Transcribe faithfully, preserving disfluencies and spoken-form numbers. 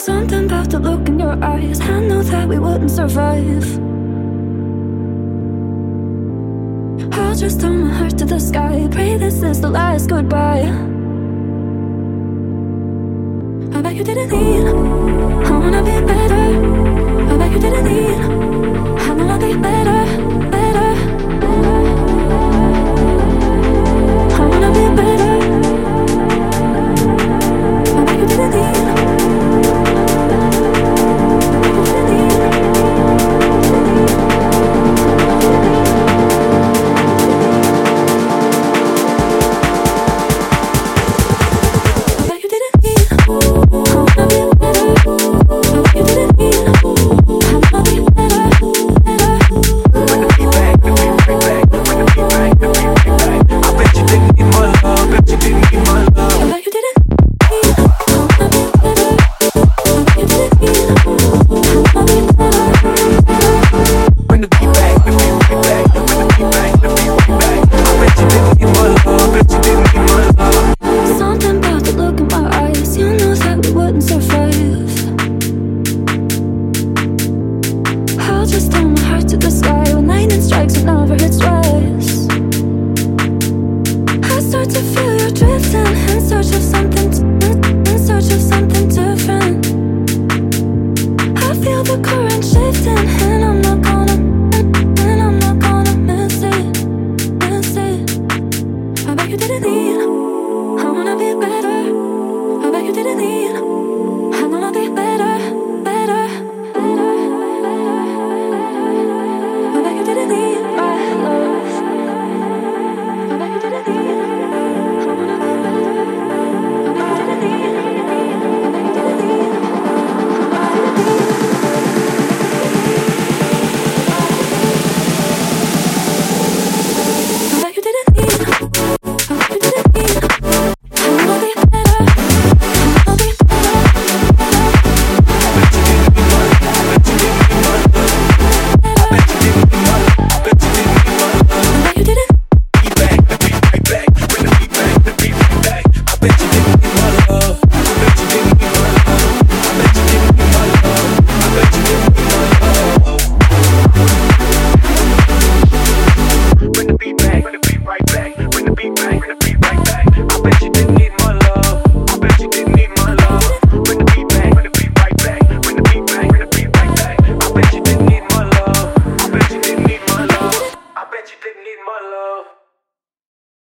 Something about the look in your eyes, I knew that we wouldn't survive. I'll just throw my heart to the sky, pray this is the last goodbye. I bet you didn't need, I wanna be better. I bet you didn't need, I know I'll be better, better, better. I wanna be better. I bet you didn't need. Just throw my heart to the sky when lightning strikes, but never hits.